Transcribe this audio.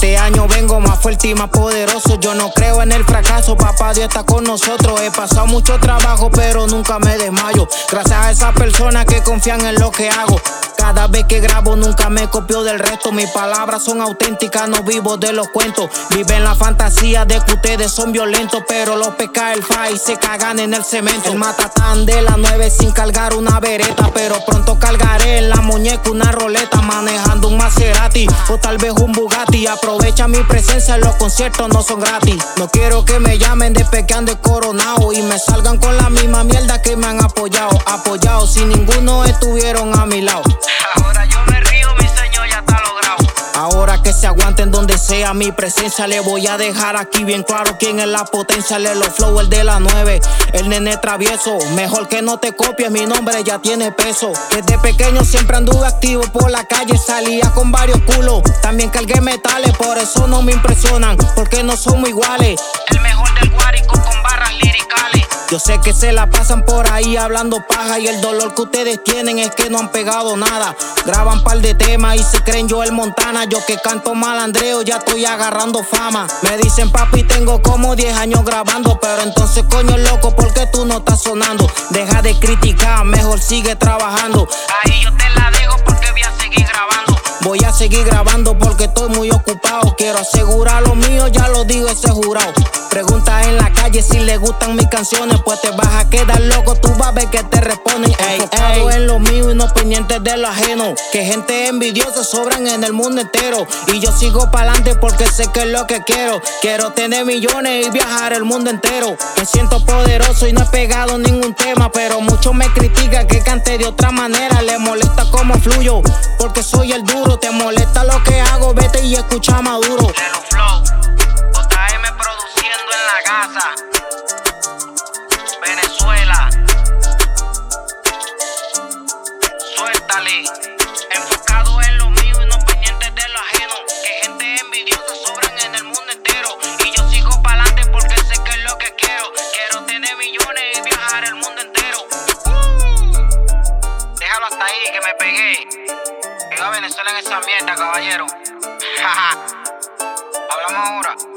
Este año vengo más fuerte y más poderoso. Yo no creo en el fracaso, papá Dios está con nosotros. He pasado mucho trabajo pero nunca me desmayo, gracias a esas personas que confían en lo que hago. Cada vez que grabo nunca me copio del resto. Mis palabras son auténticas, no vivo de los cuentos. Viven la fantasía de que ustedes son violentos, pero los pesca el fa y se cagan en el cemento. El matatán de la 9 sin cargar una bereta, pero pronto cargaré en la muñeca una roleta, manejando un Maserati o tal vez un Bugatti. Aprovecha mi presencia en los conciertos, no son gratis. No quiero que me llamen de pecando de coronado y me salgan con la misma mierda que me han apoyado si ninguno estuvieron a mi lado. Ahora yo me río, mi señor ya está logrado. Ahora que se aguanten donde sea mi presencia, le voy a dejar aquí bien claro quién es la potencia. Lelo Flow, el de la 9, el nene travieso. Mejor que no te copies, mi nombre ya tiene peso. Desde pequeño siempre anduve activo por la calle, salía con varios culos. También cargué metales, por eso no me impresionan, porque no somos iguales. El mejor del Guárico con barras liricales. Yo sé que se la pasan por ahí hablando paja y el dolor que ustedes tienen es que no han pegado nada. Graban par de temas y se creen Joel Montana. Yo que canto malandreo ya estoy agarrando fama. Me dicen papi tengo como 10 años grabando, pero entonces coño loco ¿por qué tú no estás sonando? Deja de criticar, mejor sigue trabajando. Ahí yo te la dejo porque voy a seguir grabando. Voy a seguir grabando porque estoy muy ocupado. Quiero asegurar lo mío, ya lo digo ese jurado. Pregunta en la calle si le gustan mis canciones, pues te vas a quedar loco, tú vas a ver que te responden. Enfocado en lo mío y no pendientes de lo ajeno, que gente envidiosa sobran en el mundo entero. Y yo sigo pa'lante porque sé que es lo que quiero. Quiero tener millones y viajar el mundo entero. Me siento poderoso y no he pegado ningún tema, pero muchos me critican que cante de otra manera. Les molesta cómo fluyo, porque soy el duro. Te molesta lo que hago, vete y escucha Maduro. Lelo Flow, JM produciendo en la casa. Venezuela. Suéltale. Enfocado en lo mío y no pendientes de lo ajeno, que gente envidiosa sobran en el mundo entero. Y yo sigo pa'lante porque sé que es lo que quiero. Quiero tener millones y viajar el mundo entero. Déjalo hasta ahí que me pegué. Viva Venezuela en esa mierda, caballero. Hablamos ahora.